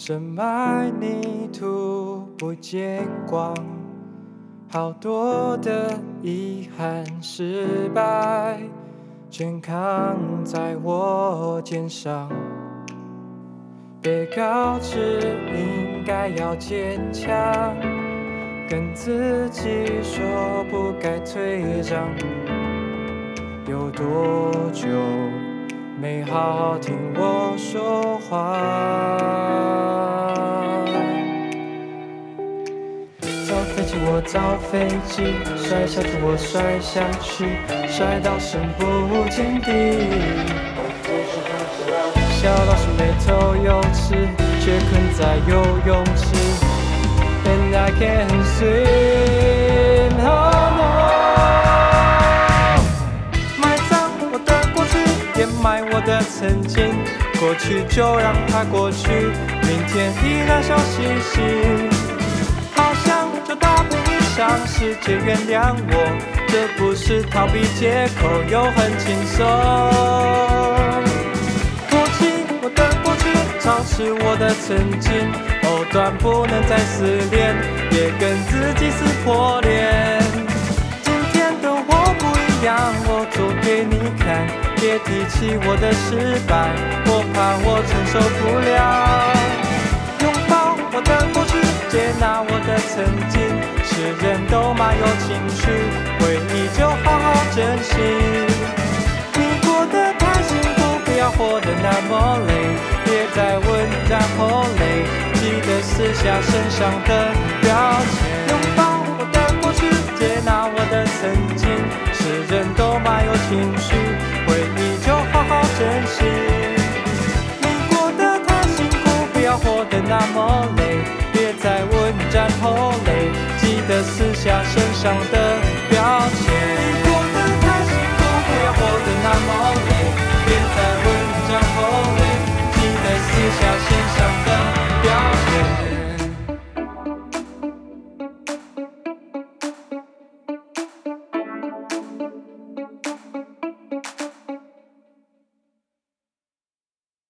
深埋泥土不见光，好多的遗憾失败全扛在我肩上。被告知应该要坚强，跟自己说不该退让。有多久没好好听我说话？造飞机我造飞机，摔下去我摔下去，摔到身不见底。小老鼠没头有齿，却困在游泳池。And I can't swim, oh no。埋葬我的过去，掩埋我的曾经。过去就让它过去，明天依然笑嘻嘻。好想就大步一上，世界原谅我，这不是逃避借口，又很轻松。唾弃我的过去，潮湿我的曾经，藕断不能再撕裂，别跟自己撕破脸。今天的我不一样，我做给你看，别提起我的失败，我怕我承受不了。拥抱我的过去，接纳我的曾经，是人都蛮有情绪，回忆就好好珍惜。你过得太辛苦，不要活得那么累，别再问然后累，记得撕下身上的标签。拥抱我的过去，接纳我的曾经，是人都蛮有情绪，回忆就好好珍惜。你过得太辛苦，不要活得那么累，别再问然后累，记得撕下身上的